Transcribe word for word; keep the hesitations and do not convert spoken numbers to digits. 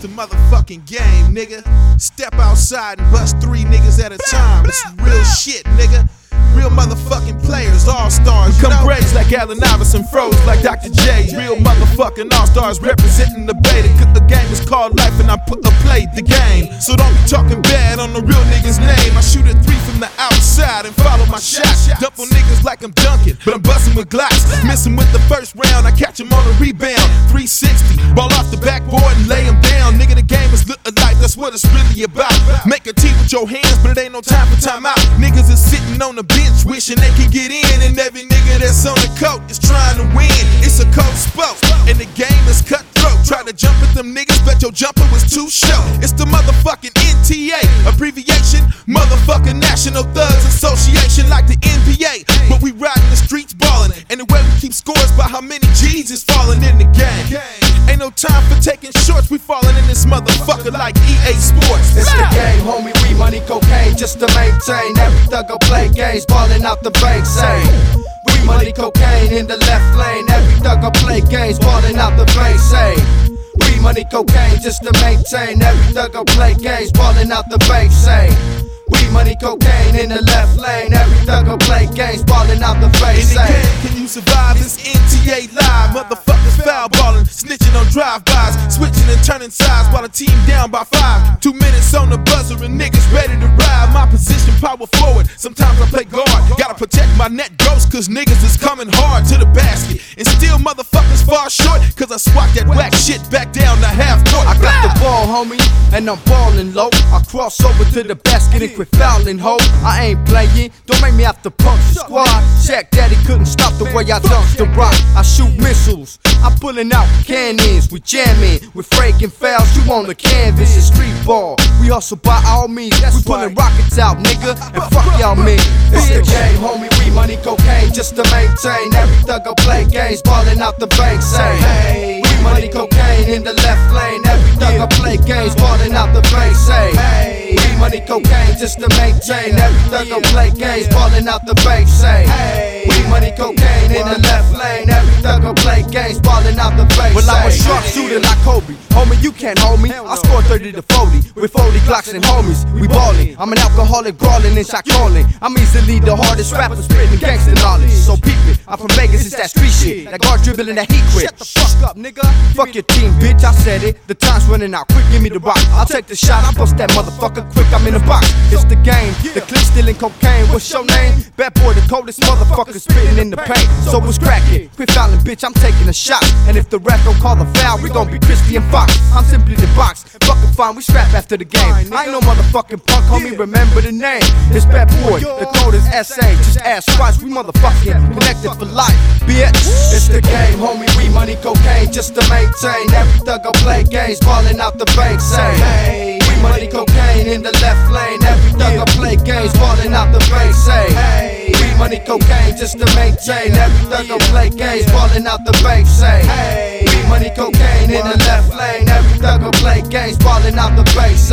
the motherfucking game, nigga. Step outside and bust three niggas at a time. It's real shit, nigga. Real motherfucking players, all-stars. We come braids like Allen Iverson, froze like Doctor J. Real motherfucking all-stars representing the beta. Cause the game is called life and I put a play the game. So don't be talking bad on the real nigga's name. I shoot a three from the outside and follow my shot. Dump on niggas like I'm dunking, but I'm busting with Glocks. Missing with the first round, I catch him on a rebound. three sixty, ball off the backboard and lay him down. Nigga, the game is lit life, that's what it's really about. Make a tee with your hands, but it ain't no time for timeout. Niggas is sitting on the bench wishing they can get in, and every nigga that's on the court is trying to win. It's a cold sport, and the game is cutthroat. Try to jump at them niggas, but your jumper was too short. It's the motherfucking N T A, abbreviation, motherfucking National Thugs Association, like the N B A. But we riding the streets ballin', and the way we keep scores by how many G's is falling in the game. Ain't no time for taking shorts, we falling in this motherfucker like E A Sports. It's the game, homie, we money, cocaine, just to maintain. Every thug'll play games, ballin' out the bank, say. We money, cocaine in the left lane. Every thug'll play games, ballin' out the bank, say. We money, cocaine, just to maintain. Every thug'll play games, ballin' out the bank, say. We money, cocaine in the left lane. Every thug'll play games, ballin' out the face. In the game, can you survive this N T A live? Motherfuckers foul ballin', snitching on drive-bys, switching and turning sides while the team down by five. Two minutes on the buzzer and niggas ready to ride. My position, power forward. Sometimes I play guard. Gotta protect my net ghost, cause niggas is coming hard to the basket. And still motherfuckers fall short, cause I swat that whack shit back down the half court. I got the ball, homie, and I'm ballin' low. I cross over to the basket and quit fouling, ho. I ain't playing, don't make me have to punch the squad. Shaq Daddy couldn't stop the way I dunked the rock. I shoot missiles, I'm pulling out cannons. We jamming with fragging fouls, you on the canvas. It's street ball, we hustle by all means. We pulling rockets out, nigga, and fuck y'all mean. It's the game, homie, we money, cocaine, just to maintain. Every thug'll play games, ballin' out the bank, say. Hey, we money, cocaine in the left lane. Every thug'll play games, ballin' out the bank, say. Hey, we money, cocaine, just to maintain. Every thug'll play games, ballin' out the bank, say. Hey, we money, cocaine in the left lane. Every thug'll play games, ballin' out the bank, well, say. I'm a sharpshooter like Kobe. Homie, you can't hold me. I score thirty to forty with forty Glocks and homies. We ballin'. I'm an alcoholic, brawling and shot calling. I'm easily the hardest rapper spitting gangsta knowledge. So peep it. I'm from Vegas, it's that street shit. That guard dribbling, that heat quit. Shut the fuck up, nigga. Fuck your team, bitch. I said it. The time's running out. Quick, give me the rock. I'll take the shot. I bust that motherfucker quick. I'm in the box. It's the game. The clip stealing cocaine. What's your name? Bad boy, the coldest motherfucker spitting in the paint. So what's cracking? Quit fouling, bitch. I'm taking a shot. And if the ref don't call the foul, we gon' be Christian Fox. I'm simply the box. Fucking fine, we scrap after the game. I ain't no motherfucking punk, homie. Remember the name. It's Bad Boy. The coldest S A. Just ask twice. We motherfucking connected for life, bitch. It's the game, homie, we money, cocaine, just to maintain. Every thug'll play games, ballin' out the bank, say. Hey, we money, cocaine in the left lane. Every thug'll play games, ballin' out the bank, say. Hey, we money, cocaine, just to maintain. Every thug'll play games, ballin' out the bank, say. Hey, we money, cocaine in the left lane. Every thug'll play games, ballin' out the bank, say.